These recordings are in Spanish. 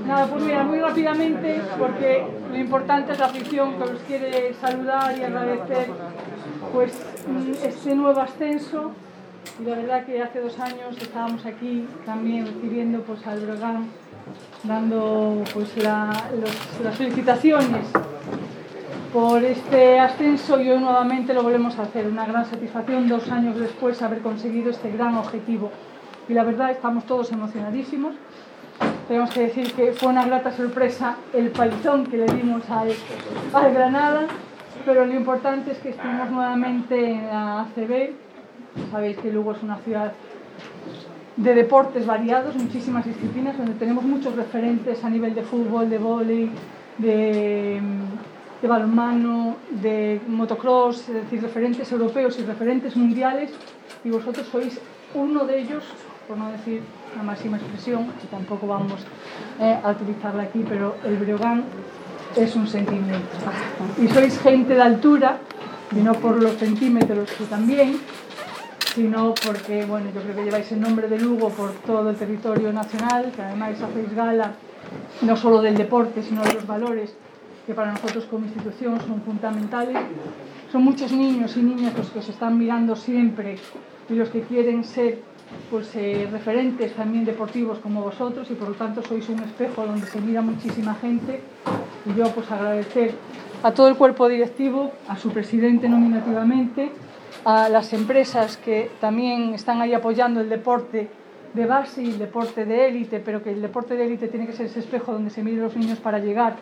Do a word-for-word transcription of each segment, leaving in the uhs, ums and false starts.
Nada, pues mira, muy rápidamente, porque lo importante es la afición que os quiere saludar y agradecer pues este nuevo ascenso. Y la verdad que hace dos años estábamos aquí también recibiendo pues al Breogán, dando pues la, los, las felicitaciones por este ascenso, y hoy nuevamente lo volvemos a hacer. Una gran satisfacción dos años después haber conseguido este gran objetivo, y la verdad estamos todos emocionadísimos. Tenemos que decir que fue una grata sorpresa el palizón que le dimos al, al Granada, pero lo importante es que estemos nuevamente en la A C B. Sabéis que Lugo es una ciudad de deportes variados, muchísimas disciplinas, donde tenemos muchos referentes a nivel de fútbol, de vóley, de, de balonmano, de motocross, es decir, referentes europeos y referentes mundiales, y vosotros sois uno de ellos, por no decir la máxima expresión, que tampoco vamos eh, a utilizarla aquí, pero el Breogán es un sentimiento. Y sois gente de altura, y no por los centímetros, que también, sino porque, bueno, yo creo que lleváis el nombre de Lugo por todo el territorio nacional, que además hacéis gala no solo del deporte, sino de los valores que para nosotros como institución son fundamentales. Son muchos niños y niñas los que os están mirando siempre y los que quieren ser pues, eh, referentes también deportivos como vosotros, y por lo tanto sois un espejo donde se mira muchísima gente. Y yo pues agradecer a todo el cuerpo directivo, a su presidente nominativamente, a las empresas que también están ahí apoyando el deporte de base y el deporte de élite, pero que el deporte de élite tiene que ser ese espejo donde se miren los niños para llegar,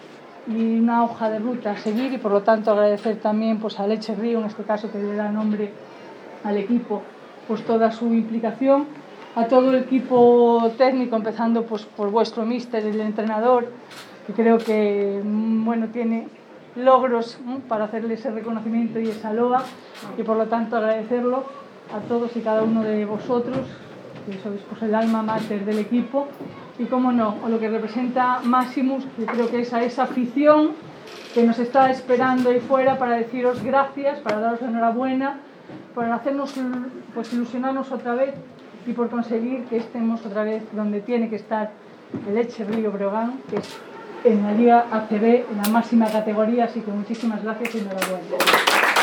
y una hoja de ruta a seguir. Y por lo tanto agradecer también pues, a Leche Río, en este caso, que le da nombre al equipo, pues toda su implicación, a todo el equipo técnico, empezando pues, por vuestro míster, el entrenador, que creo que bueno, tiene logros, ¿no?, para hacerle ese reconocimiento y esa loa, y por lo tanto agradecerlo a todos y cada uno de vosotros, que sois pues, el alma mater del equipo, y como no, o lo que representa Maximus, que creo que es a esa afición que nos está esperando ahí fuera para deciros gracias, para daros enhorabuena, por hacernos pues, ilusionarnos otra vez, y por conseguir que estemos otra vez donde tiene que estar el Leche Río Breogán, que es en la Liga A C B, en la máxima categoría. Así que muchísimas gracias y enhorabuena.